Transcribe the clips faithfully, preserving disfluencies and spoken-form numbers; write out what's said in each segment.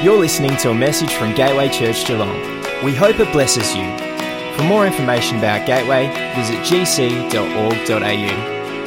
You're listening to a message from Gateway Church Geelong. We hope it blesses you. For more information about Gateway, visit g c dot org dot a u.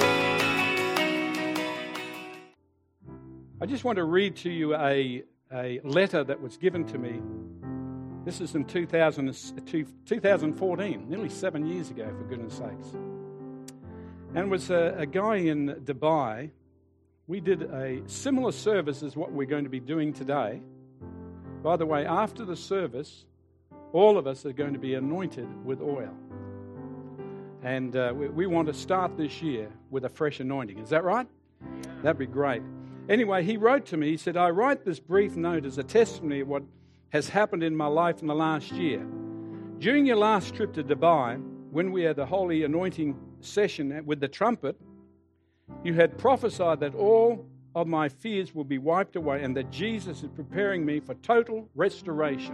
I just want to read to you a, a letter that was given to me. This is in two thousand, two thousand fourteen, nearly seven years ago, for goodness sakes. And it was a, a guy in Dubai. We did a similar service as what we're going to be doing today. By the way, after the service, all of us are going to be anointed with oil. And uh, we, we want to start this year with a fresh anointing. Is that right? Yeah. That'd be great. Anyway, he wrote to me, he said, I write this brief note as a testimony of what has happened in my life in the last year. During your last trip to Dubai, when we had the holy anointing session with the trumpet, you had prophesied that all of my fears will be wiped away and that Jesus is preparing me for total restoration.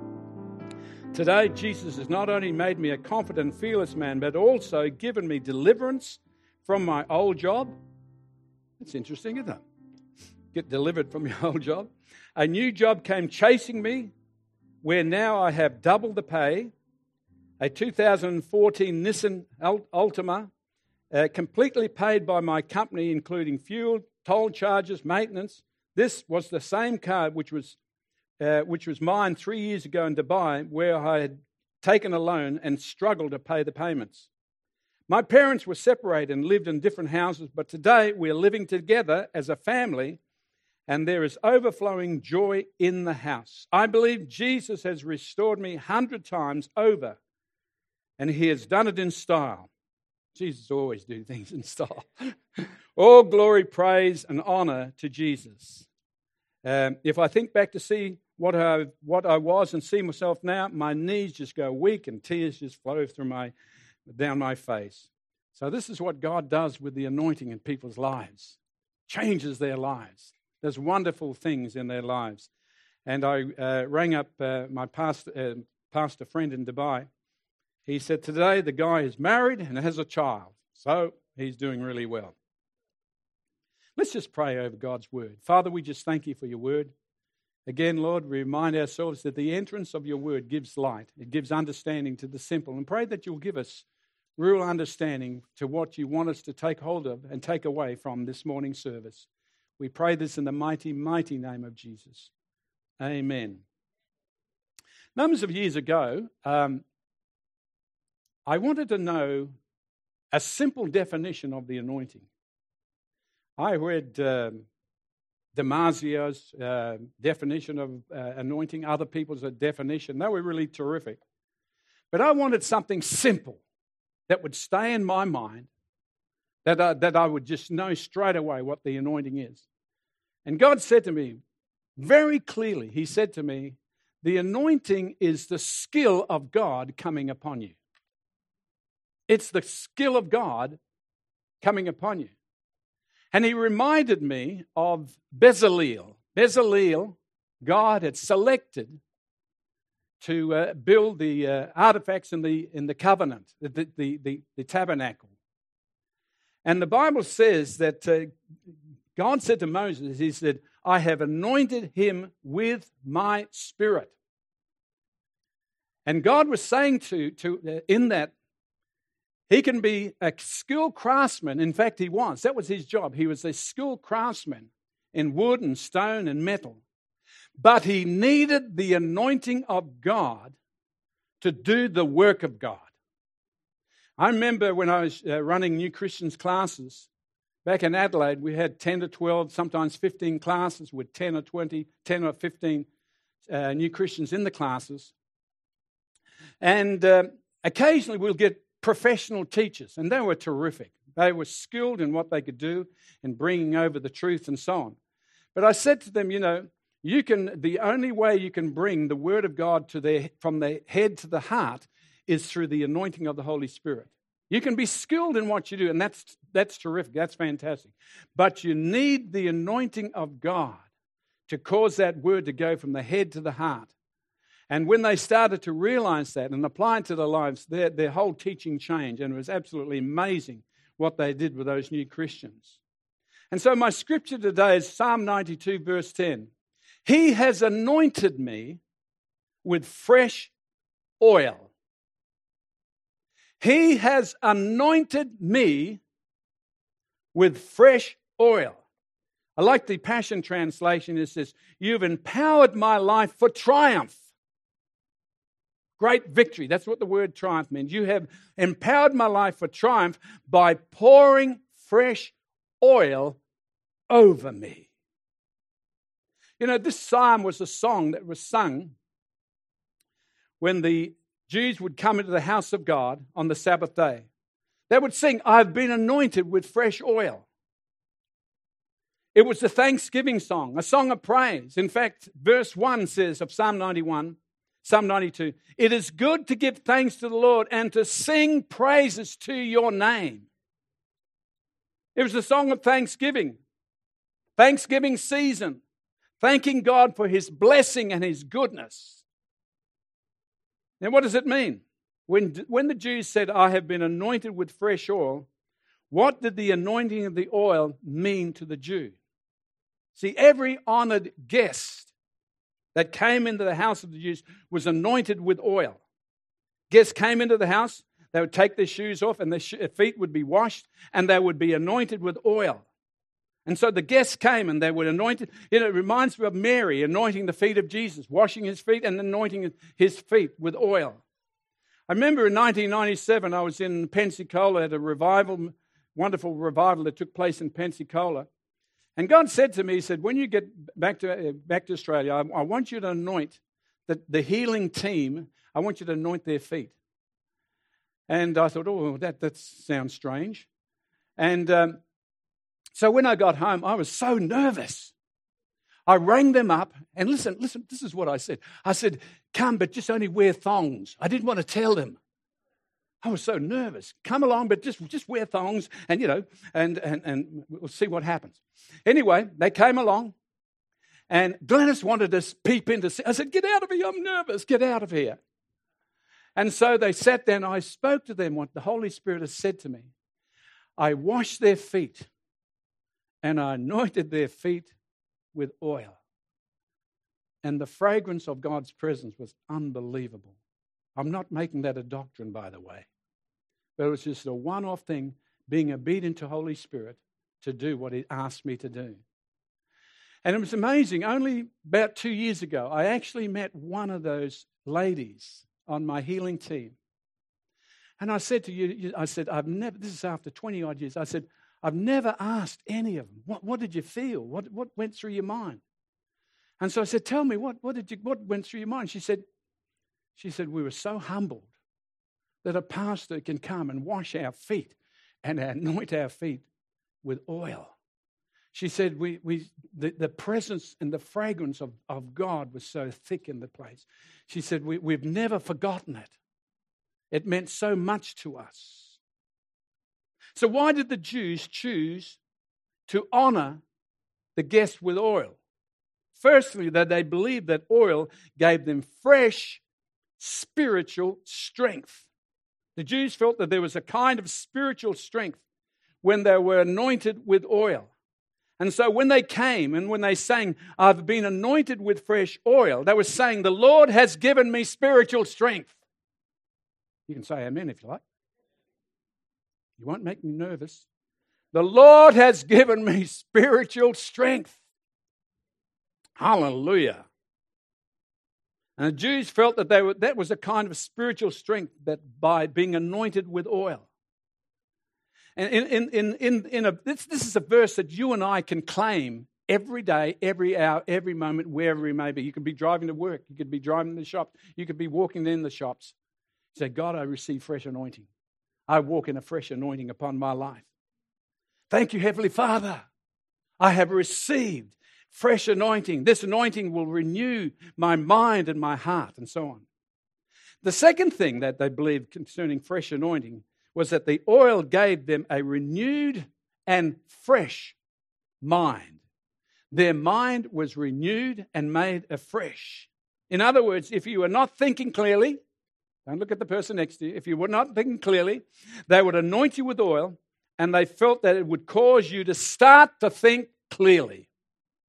Today, Jesus has not only made me a confident, fearless man, but also given me deliverance from my old job. That's interesting, isn't it? Get delivered from your old job. A new job came chasing me, where now I have double the pay. A two thousand fourteen Nissan Altima, uh, completely paid by my company, including fuel, toll charges, maintenance. This was the same car which was uh, which was mine three years ago in Dubai, where I had taken a loan and struggled to pay the payments. My parents were separated and lived in different houses, but today we are living together as a family, and there is overflowing joy in the house. I believe Jesus has restored me a hundred times over, and he has done it in style. Jesus always do things in style. All glory, praise, and honor to Jesus. Um, if I think back to see what I what I was and see myself now, my knees just go weak and tears just flow through my down my face. So this is what God does with the anointing in people's lives. Changes their lives. There's wonderful things in their lives. And I uh, rang up uh, my pastor, uh, pastor friend in Dubai. He said, today the guy is married and has a child. So he's doing really well. Let's just pray over God's word. Father, we just thank you for your word. Again, Lord, we remind ourselves that the entrance of your word gives light. It gives understanding to the simple. And pray that you'll give us real understanding to what you want us to take hold of and take away from this morning's service. We pray this in the mighty, mighty name of Jesus. Amen. Numbers of years ago, um, I wanted to know a simple definition of the anointing. I read um, Damasio's uh, definition of uh, anointing, other people's definition. They were really terrific. But I wanted something simple that would stay in my mind, that I, that I would just know straight away what the anointing is. And God said to me very clearly, he said to me, the anointing is the skill of God coming upon you. It's the skill of God coming upon you. And he reminded me of Bezalel. Bezalel, God had selected to uh, build the uh, artifacts in the in the covenant, the, the, the, the tabernacle. And the Bible says that uh, God said to Moses, he said, I have anointed him with my spirit. And God was saying to, to uh, in that, he can be a skilled craftsman. In fact, he was. That was his job. He was a skilled craftsman in wood and stone and metal. But he needed the anointing of God to do the work of God. I remember when I was uh, running New Christians classes, back in Adelaide, we had ten to twelve, sometimes fifteen classes with ten or twenty, ten or fifteen uh, new Christians in the classes. And uh, occasionally we'll get professional teachers, and they were terrific. They were skilled in what they could do in bringing over the truth and so on. But I said to them, you know, you can. The only way you can bring the Word of God to their from their head to the heart is through the anointing of the Holy Spirit. You can be skilled in what you do, and that's that's terrific. That's fantastic. But you need the anointing of God to cause that word to go from the head to the heart. And when they started to realize that and apply it to their lives, their, their whole teaching changed. And it was absolutely amazing what they did with those new Christians. And so my scripture today is Psalm ninety-two, verse ten. He has anointed me with fresh oil. He has anointed me with fresh oil. I like the Passion Translation. It says, you've empowered my life for triumph. Great victory. That's what the word triumph means. You have empowered my life for triumph by pouring fresh oil over me. You know, this psalm was a song that was sung when the Jews would come into the house of God on the Sabbath day. They would sing, I've been anointed with fresh oil. It was a thanksgiving song, a song of praise. In fact, verse one says of Psalm ninety-one, Psalm ninety-two, it is good to give thanks to the Lord and to sing praises to your name. It was a song of thanksgiving, Thanksgiving season, thanking God for His blessing and His goodness. Now, what does it mean? When, when the Jews said, I have been anointed with fresh oil, what did the anointing of the oil mean to the Jew? See, every honored guest that came into the house of the Jews was anointed with oil. Guests came into the house, they would take their shoes off and their feet would be washed and they would be anointed with oil. And so the guests came and they were anointed. You know, it reminds me of Mary anointing the feet of Jesus, washing his feet and anointing his feet with oil. I remember in nineteen ninety-seven, I was in Pensacola at a revival, wonderful revival that took place in Pensacola. And God said to me, He said, when you get back to, back to Australia, I, I want you to anoint the, the healing team. I want you to anoint their feet. And I thought, oh, that, that sounds strange. And um, so when I got home, I was so nervous. I rang them up, and listen, listen, this is what I said. I said, come, but just only wear thongs. I didn't want to tell them. I was so nervous. Come along, but just, just wear thongs, and, you know, and, and, and we'll see what happens. Anyway, they came along, and Glennis wanted to peep into. I said, get out of here, I'm nervous, get out of here. And so they sat there, and I spoke to them what the Holy Spirit has said to me. I washed their feet, and I anointed their feet with oil. And the fragrance of God's presence was unbelievable. I'm not making that a doctrine, by the way. But it was just a one-off thing, being obedient to Holy Spirit to do what He asked me to do. And it was amazing. Only about two years ago, I actually met one of those ladies on my healing team. And I said to you, I said, I've never, this is after twenty odd years, I said, I've never asked any of them, what, what did you feel? What, what went through your mind? And so I said, tell me, what, what did you, what went through your mind? She said, she said, we were so humbled that a pastor can come and wash our feet and anoint our feet with oil. She said, we, we, the, the presence and the fragrance of, of God was so thick in the place. She said, we, we've never forgotten it. It meant so much to us. So why did the Jews choose to honor the guests with oil? Firstly, that they believed that oil gave them fresh spiritual strength. The Jews felt that there was a kind of spiritual strength when they were anointed with oil. And so when they came and when they sang, I've been anointed with fresh oil, they were saying, the Lord has given me spiritual strength. You can say amen if you like. You won't make me nervous. The Lord has given me spiritual strength. Hallelujah. And the Jews felt that they were, that was a kind of spiritual strength that by being anointed with oil. And in, in, in, in, in a, this, this is a verse that you and I can claim every day, every hour, every moment, wherever we may be. You could be driving to work. You could be driving to the shops. You could be walking in the shops. Say, God, I receive fresh anointing. I walk in a fresh anointing upon my life. Thank you, Heavenly Father. I have received fresh anointing. This anointing will renew my mind and my heart, and so on. The second thing that they believed concerning fresh anointing was that the oil gave them a renewed and fresh mind. Their mind was renewed and made afresh. In other words, if you were not thinking clearly, don't look at the person next to you. If you were not thinking clearly, they would anoint you with oil, and they felt that it would cause you to start to think clearly.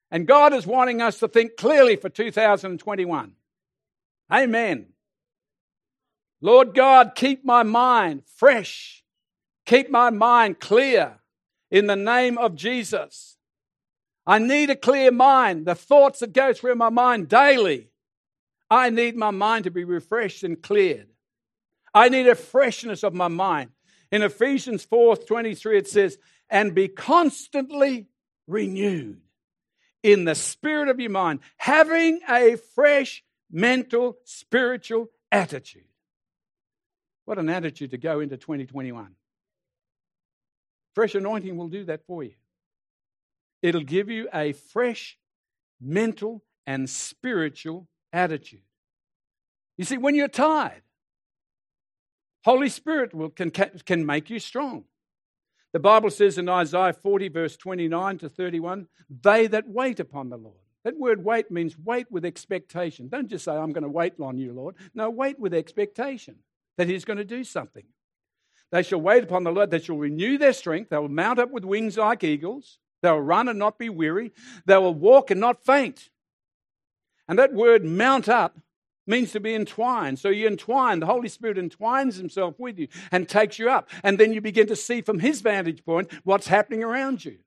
And God is wanting us to think clearly for two thousand twenty-one. Amen. Lord God, keep my mind fresh. Keep my mind clear in the name of Jesus. I need a clear mind. The thoughts that go through my mind daily, I need my mind to be refreshed and cleared. I need a freshness of my mind. In Ephesians four twenty-three it says, and be constantly renewed in the spirit of your mind, having a fresh mental, spiritual attitude. What an attitude to go into twenty twenty-one. Fresh anointing will do that for you. It'll give you a fresh mental and spiritual attitude. You see, when you're tired, Holy Spirit will, can, can make you strong. The Bible says in Isaiah forty, verse twenty-nine to thirty-one, they that wait upon the Lord. That word wait means wait with expectation. Don't just say, I'm going to wait on you, Lord. No, wait with expectation that He's going to do something. They shall wait upon the Lord. They shall renew their strength. They will mount up with wings like eagles. They will run and not be weary. They will walk and not faint. And that word mount up means to be entwined. So you entwine, the Holy Spirit entwines Himself with you and takes you up. And then you begin to see from His vantage point what's happening around you.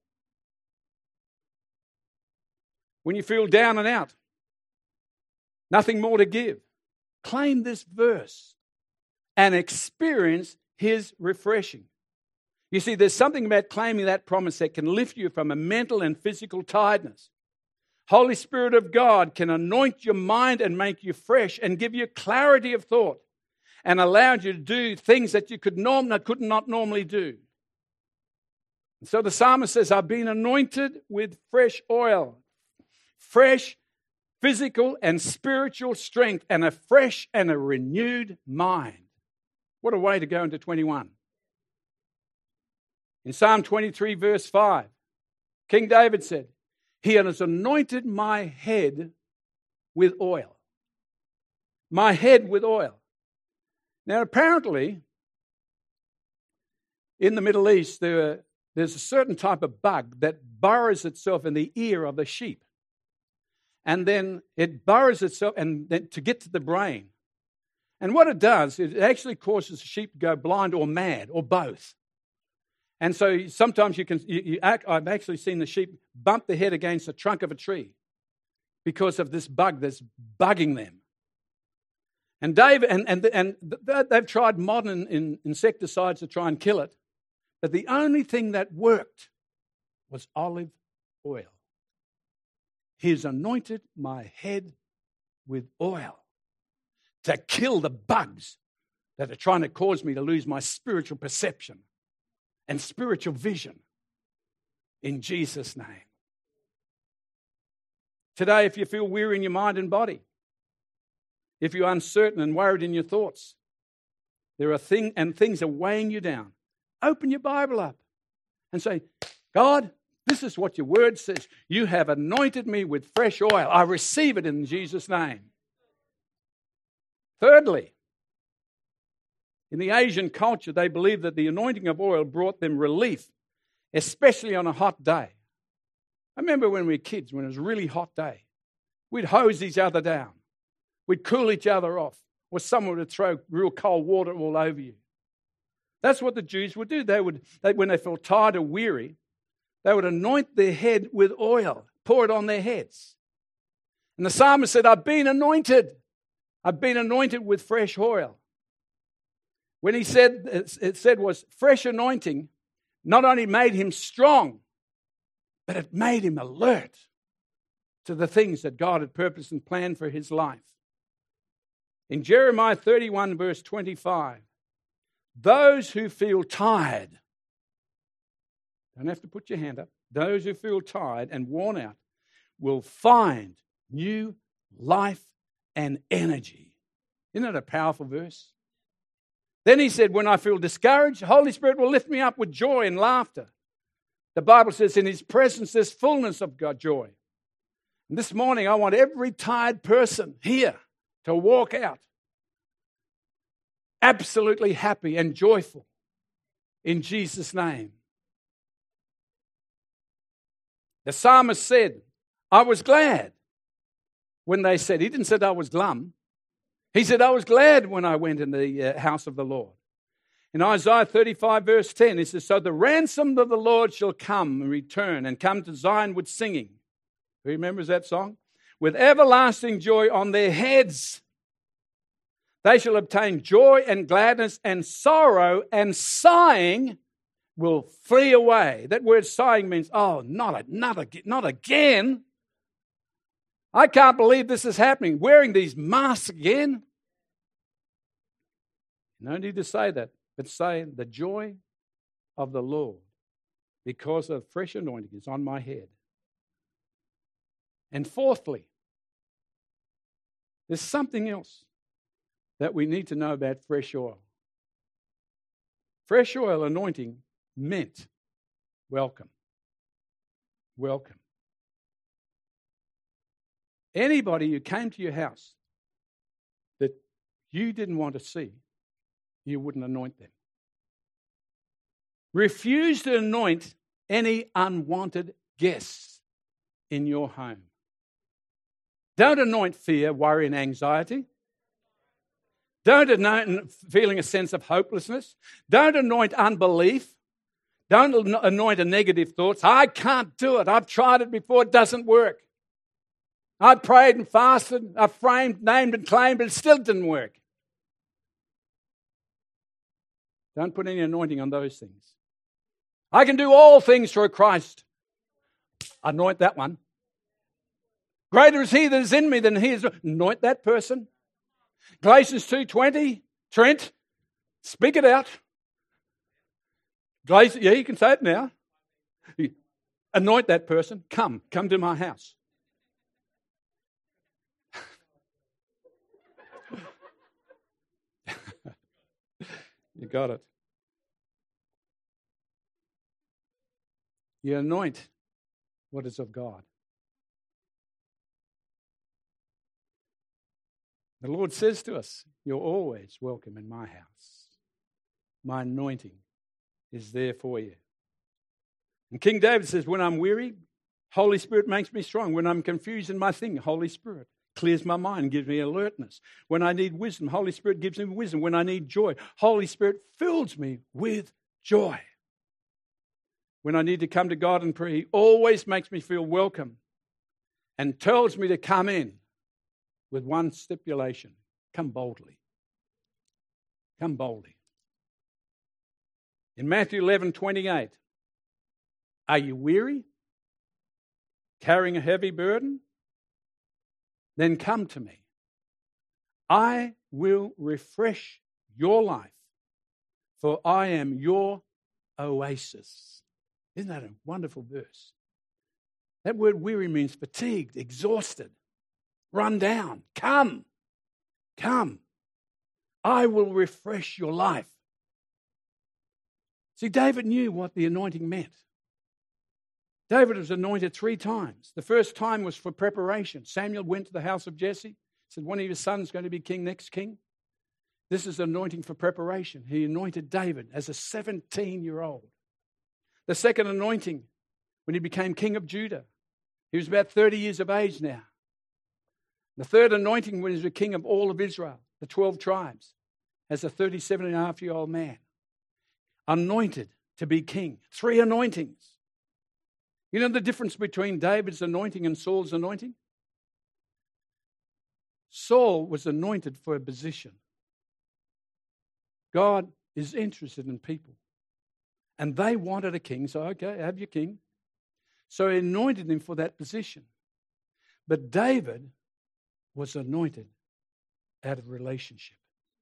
When you feel down and out, nothing more to give, claim this verse and experience His refreshing. You see, there's something about claiming that promise that can lift you from a mental and physical tiredness. Holy Spirit of God can anoint your mind and make you fresh and give you clarity of thought and allow you to do things that you could, norm- could not normally do. And so the psalmist says, I've been anointed with fresh oil, fresh physical and spiritual strength, and a fresh and a renewed mind. What a way to go into twenty-one. In Psalm twenty-three, verse five, King David said, He has anointed my head with oil. My head with oil. Now, apparently, in the Middle East, there, there's a certain type of bug that burrows itself in the ear of the sheep. And then it burrows itself and then to get to the brain. And what it does, it actually causes the sheep to go blind or mad or both. And so sometimes you can, you, you act, I've actually seen the sheep bump their head against the trunk of a tree because of this bug that's bugging them. And Dave and and and they've tried modern in, insecticides to try and kill it, but the only thing that worked was olive oil. He's anointed my head with oil to kill the bugs that are trying to cause me to lose my spiritual perception and spiritual vision in Jesus' name. Today, if you feel weary in your mind and body, if you're uncertain and worried in your thoughts, there are things and things are weighing you down, open your Bible up and say, God, this is what your word says. You have anointed me with fresh oil. I receive it in Jesus' name. Thirdly, in the Asian culture, they believed that the anointing of oil brought them relief, especially on a hot day. I remember when we were kids, when it was a really hot day, we'd hose each other down. We'd cool each other off, or someone would throw real cold water all over you. That's what the Jews would do. They would, they, when they felt tired or weary, they would anoint their head with oil, pour it on their heads. And the psalmist said, I've been anointed. I've been anointed with fresh oil. When he said, it said was fresh anointing, not only made him strong, but it made him alert to the things that God had purposed and planned for his life. In Jeremiah thirty-one, verse twenty-five, those who feel tired, don't have to put your hand up, those who feel tired and worn out will find new life and energy. Isn't that a powerful verse? Then he said, when I feel discouraged, the Holy Spirit will lift me up with joy and laughter. The Bible says in his presence there's fullness of God joy. And this morning I want every tired person here to walk out absolutely happy and joyful in Jesus' name. The psalmist said I was glad when they said, he didn't say I was glum. He said, I was glad when I went in the uh, house of the Lord. In Isaiah thirty-five, verse ten, he says, so the ransom of the Lord shall come and return and come to Zion with singing. Who remembers that song? With everlasting joy on their heads. They shall obtain joy and gladness, and sorrow and sighing will flee away. That word sighing means, oh, not, not, again, not again. I can't believe this is happening. Wearing these masks again. No need to say that, but say the joy of the Lord, because of fresh anointing, is on my head. And fourthly, there's something else that we need to know about fresh oil. Fresh oil anointing meant welcome. Welcome. Anybody who came to your house that you didn't want to see, you wouldn't anoint them. Refuse to anoint any unwanted guests in your home. Don't anoint fear, worry, and anxiety. Don't anoint feeling a sense of hopelessness. Don't anoint unbelief. Don't anoint a negative thoughts. I can't do it. I've tried it before. It doesn't work. I prayed and fasted. I framed, named and claimed, but it still didn't work. Don't put any anointing on those things. I can do all things through Christ. Anoint that one. Greater is he that is in me than he is. Anoint that person. Galatians two twenty, Trent, speak it out. Galatians, yeah, you can say it now. Anoint that person. Come, come to my house. You got it. You anoint what is of God. The Lord says to us, you're always welcome in my house. My anointing is there for you. And King David says, when I'm weary, Holy Spirit makes me strong. When I'm confused in my thinking, Holy Spirit clears my mind, gives me alertness. When I need wisdom, Holy Spirit gives me wisdom. When I need joy, Holy Spirit fills me with joy. When I need to come to God and pray, He always makes me feel welcome and tells me to come in with one stipulation: come boldly. Come boldly. In Matthew eleven twenty-eight, are you weary, carrying a heavy burden? Then come to me. I will refresh your life, for I am your oasis. Isn't that a wonderful verse? That word weary means fatigued, exhausted, run down. Come, come. I will refresh your life. See, David knew what the anointing meant. David was anointed three times. The first time was for preparation. Samuel went to the house of Jesse, said one of your sons is going to be king, next king. This is anointing for preparation. He anointed David as a seventeen-year-old. The second anointing, when he became king of Judah, he was about thirty years of age now. The third anointing, when he was the king of all of Israel, the twelve tribes, as a thirty-seven and a half year old man, anointed to be king. Three anointings. You know the difference between David's anointing and Saul's anointing? Saul was anointed for a position. God is interested in people. And they wanted a king, so okay, have your king. So he anointed him for that position. But David was anointed out of relationship.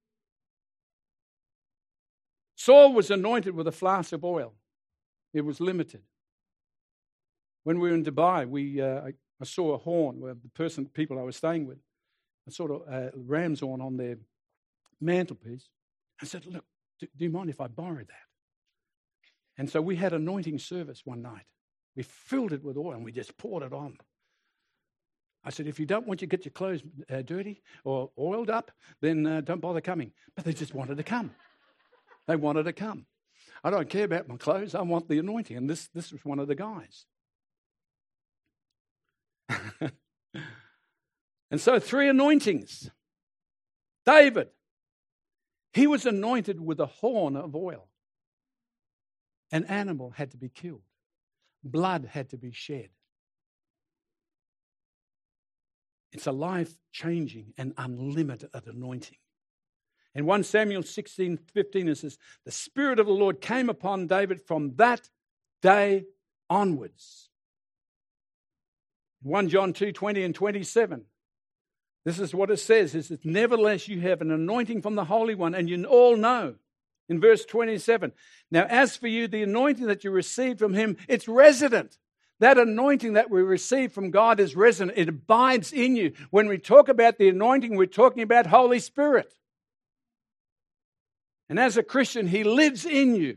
Saul was anointed with a flask of oil. It was limited. When we were in Dubai, we uh, I, I saw a horn where the person, people I was staying with, a sort of uh, ram's horn on their mantelpiece. I said, look, do, do you mind if I borrow that? And so we had anointing service one night. We filled it with oil and we just poured it on. I said, if you don't want to get your clothes uh, dirty or oiled up, then uh, don't bother coming. But they just wanted to come. They wanted to come. I don't care about my clothes. I want the anointing. And this, this was one of the guys. And so three anointings. David, he was anointed with a horn of oil. An animal had to be killed. Blood had to be shed. It's a life-changing and unlimited anointing. In First Samuel sixteen fifteen, it says, the Spirit of the Lord came upon David from that day onwards. First John two twenty and twenty-seven, this is what it says. It says, nevertheless, you have an anointing from the Holy One, and you all know. In verse twenty-seven, now as for you, the anointing that you received from him, it's resident. That anointing that we receive from God is resident. It abides in you. When we talk about the anointing, we're talking about Holy Spirit. And as a Christian, he lives in you.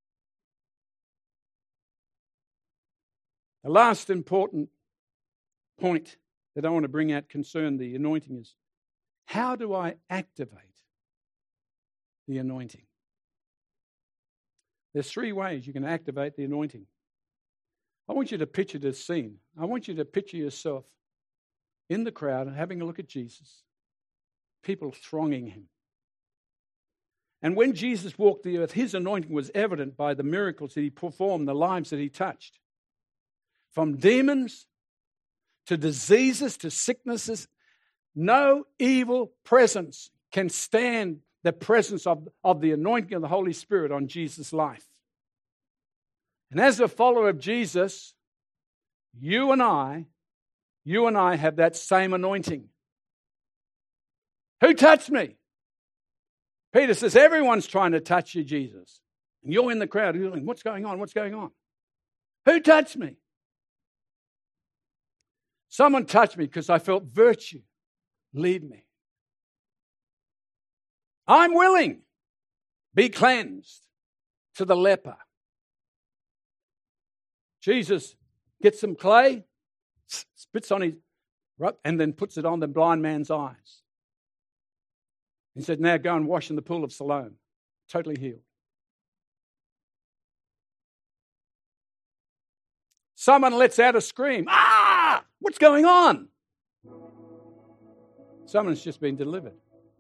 The last important point that I want to bring out concern the anointing is, how do I activate the anointing? There's three ways you can activate the anointing. I want you to picture this scene. I want you to picture yourself in the crowd having a look at Jesus, people thronging him. And when Jesus walked the earth, his anointing was evident by the miracles that he performed, the lives that he touched. From demons to diseases to sicknesses, no evil presence can stand the presence of, of the anointing of the Holy Spirit on Jesus' life. And as a follower of Jesus, you and I, you and I have that same anointing. Who touched me? Peter says, everyone's trying to touch you, Jesus. And you're in the crowd, you're like, what's going on? What's going on? Who touched me? Someone touched me because I felt virtue lead me. I'm willing. Be cleansed to the leper. Jesus gets some clay, spits on his, and then puts it on the blind man's eyes. He said, now go and wash in the pool of Siloam. Totally healed. Someone lets out a scream. Ah! What's going on? Someone's just been delivered.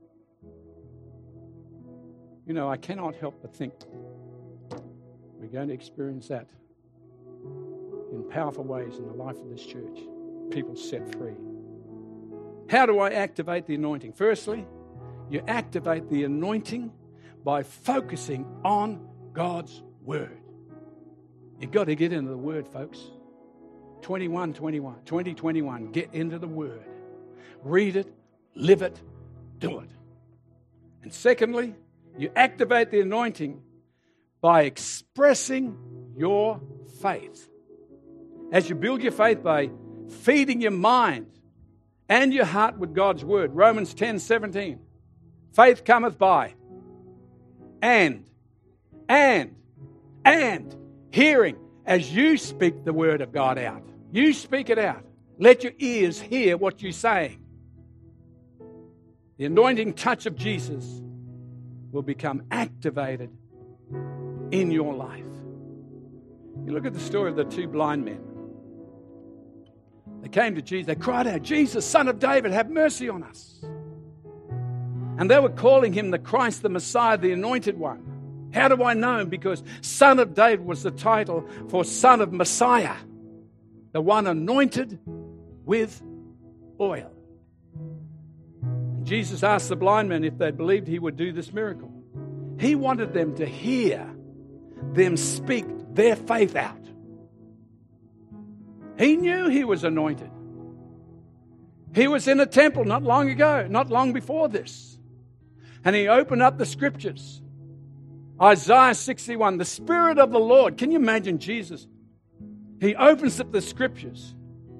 You know, I cannot help but think we're going to experience that in powerful ways in the life of this church. People set free. How do I activate the anointing? Firstly, you activate the anointing by focusing on God's Word. You've got to get into the Word, folks. twenty-one twenty-one, twenty twenty-one, get into the Word. Read it, live it, do it. And secondly, you activate the anointing by expressing your faith. As you build your faith by feeding your mind and your heart with God's Word. Romans ten seventeen. Faith cometh by and, and, and hearing as you speak the Word of God out. You speak it out. Let your ears hear what you're saying. The anointing touch of Jesus will become activated in your life. You look at the story of the two blind men. They came to Jesus. They cried out, Jesus, Son of David, have mercy on us. And they were calling him the Christ, the Messiah, the Anointed One. How do I know? Because Son of David was the title for Son of Messiah, the one anointed with oil. And Jesus asked the blind men if they believed he would do this miracle. He wanted them to hear them speak their faith out. He knew he was anointed. He was in a temple not long ago, not long before this. And he opened up the scriptures. Isaiah sixty-one, the Spirit of the Lord. Can you imagine Jesus? He opens up the scriptures.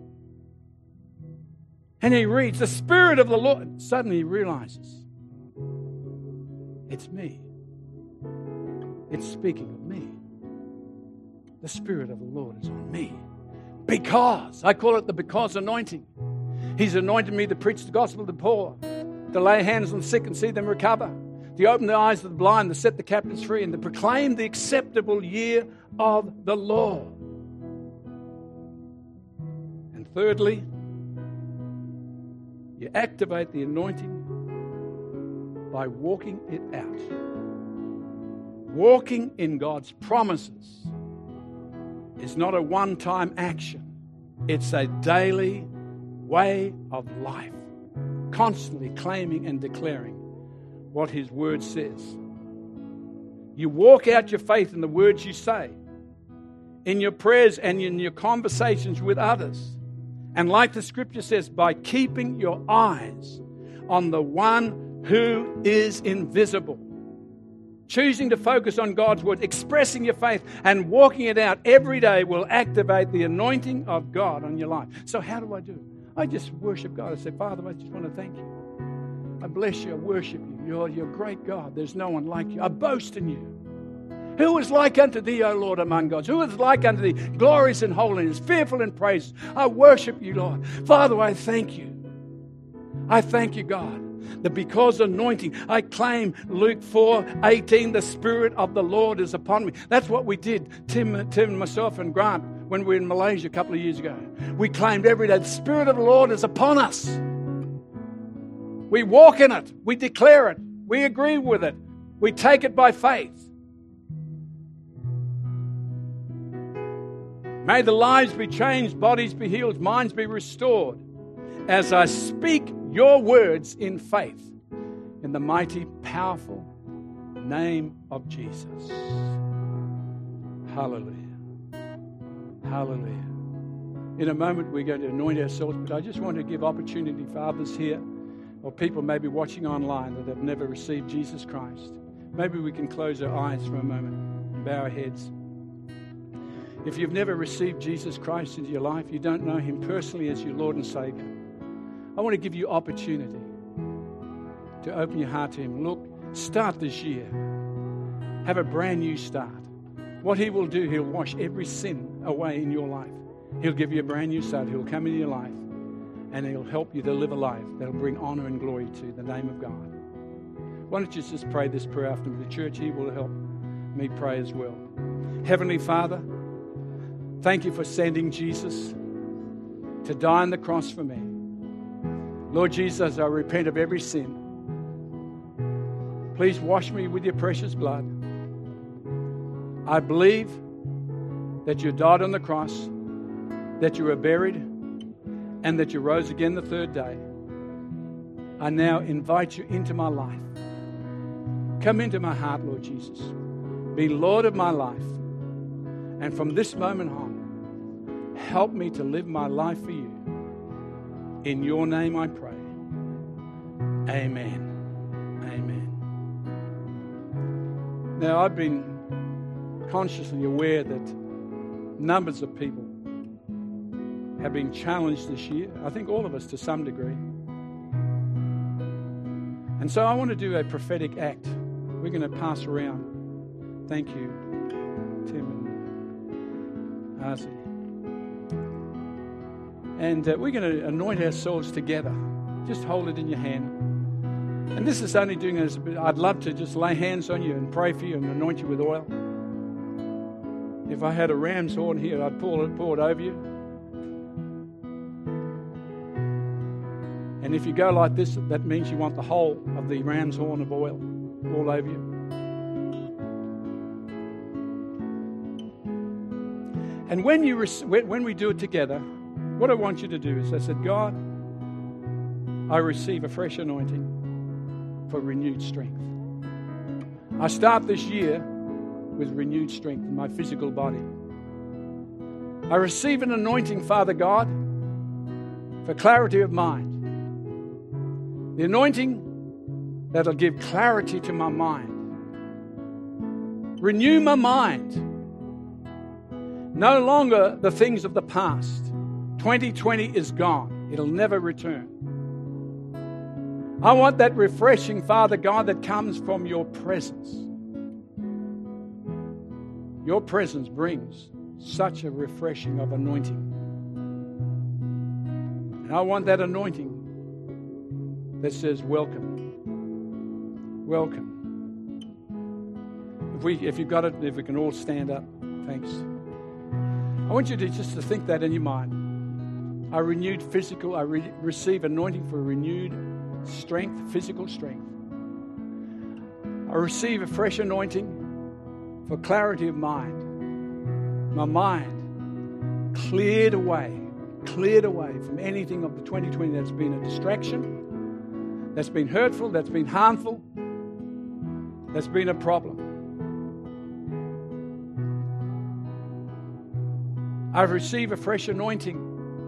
And he reads, the Spirit of the Lord. Suddenly he realizes, it's me. It's speaking of me. The Spirit of the Lord is on me. Because, I call it the because anointing. He's anointed me to preach the gospel to the poor, to lay hands on the sick and see them recover, to open the eyes of the blind, to set the captives free, and to proclaim the acceptable year of the Lord. And thirdly, You activate the anointing by walking it out. Walking in God's promises is not a one-time action. It's a daily way of life, constantly claiming and declaring what His Word says. You walk out your faith in the words you say, in your prayers and in your conversations with others. And like the Scripture says, by keeping your eyes on the one who is invisible. Choosing to focus on God's Word, expressing your faith and walking it out every day will activate the anointing of God on your life. So how do I do it? I just worship God. I say, Father, I just want to thank you. I bless you. I worship you. You're, you're a great God. There's no one like you. I boast in you. Who is like unto thee, O Lord, among gods? Who is like unto thee, glorious in holiness, fearful in praises? I worship you, Lord. Father, I thank you. I thank you, God, that because anointing, I claim Luke four eighteen, the Spirit of the Lord is upon me. That's what we did, Tim, Tim, myself, and Grant, when we were in Malaysia a couple of years ago. We claimed every day, the Spirit of the Lord is upon us. We walk in it. We declare it. We agree with it. We take it by faith. May the lives be changed, bodies be healed, minds be restored as I speak your words in faith in the mighty, powerful name of Jesus. Hallelujah. Hallelujah. In a moment, we're going to anoint ourselves, but I just want to give opportunity for others here or people maybe watching online that have never received Jesus Christ. Maybe we can close our eyes for a moment and bow our heads. If you've never received Jesus Christ into your life, you don't know Him personally as your Lord and Savior, I want to give you opportunity to open your heart to Him. Look, start this year. Have a brand new start. What He will do, He'll wash every sin away in your life. He'll give you a brand new start. He'll come into your life and He'll help you to live a life that'll bring honor and glory to the name of God. Why don't you just pray this prayer after me? The church here will help me pray as well. Heavenly Father, thank you for sending Jesus to die on the cross for me. Lord Jesus, I repent of every sin. Please wash me with your precious blood. I believe that you died on the cross, that you were buried, and that you rose again the third day. I now invite you into my life. Come into my heart, Lord Jesus. Be Lord of my life. And from this moment on, help me to live my life for you. In your name I pray. Amen. Amen. Now, I've been consciously aware that numbers of people have been challenged this year. I think all of us to some degree. And so I want to do a prophetic act. We're going to pass around. Thank you, Tim and Arzi. And uh, we're going to anoint ourselves together. Just hold it in your hand. And this is only doing this. I'd love to just lay hands on you and pray for you and anoint you with oil. If I had a ram's horn here, I'd pour it, pour it over you. And if you go like this, that means you want the whole of the ram's horn of oil all over you. And when you when we do it together, what I want you to do is I said, God, I receive a fresh anointing for renewed strength. I start this year with renewed strength in my physical body. I receive an anointing, Father God, for clarity of mind. The anointing that'll give clarity to my mind. Renew my mind. No longer the things of the past. twenty twenty is gone. It'll never return. I want that refreshing, Father God, that comes from your presence. Your presence brings such a refreshing of anointing. And I want that anointing that says, welcome. Welcome. If we, if you've got it, if we can all stand up. Thanks. I want you to just to think that in your mind. I renewed physical, I re- receive anointing for renewed strength, physical strength. I receive a fresh anointing for clarity of mind. My mind cleared away, cleared away from anything of the twenty twenty that's been a distraction, that's been hurtful, that's been harmful, that's been a problem. I've received a fresh anointing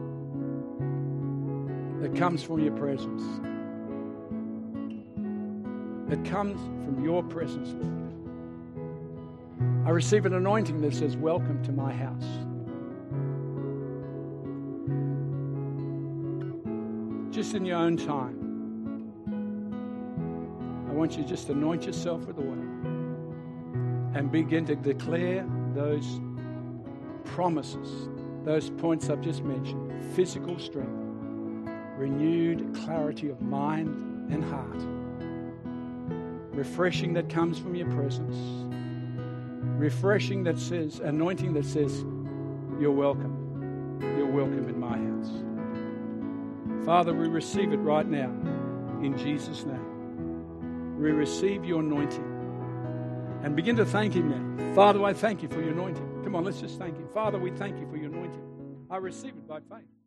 that comes from your presence. That comes from your presence, Lord. I receive an anointing that says, welcome to my house. Just in your own time, I want you to just anoint yourself with oil and begin to declare those promises, those points I've just mentioned: physical strength, renewed clarity of mind and heart, refreshing that comes from your presence, refreshing that says, anointing that says, you're welcome, you're welcome in my house. Father, we receive it right now in Jesus' name. We receive your anointing and begin to thank him now. Father, I thank you for your anointing. Come on, let's just thank him. Father, we thank you for your anointing. I receive it by faith.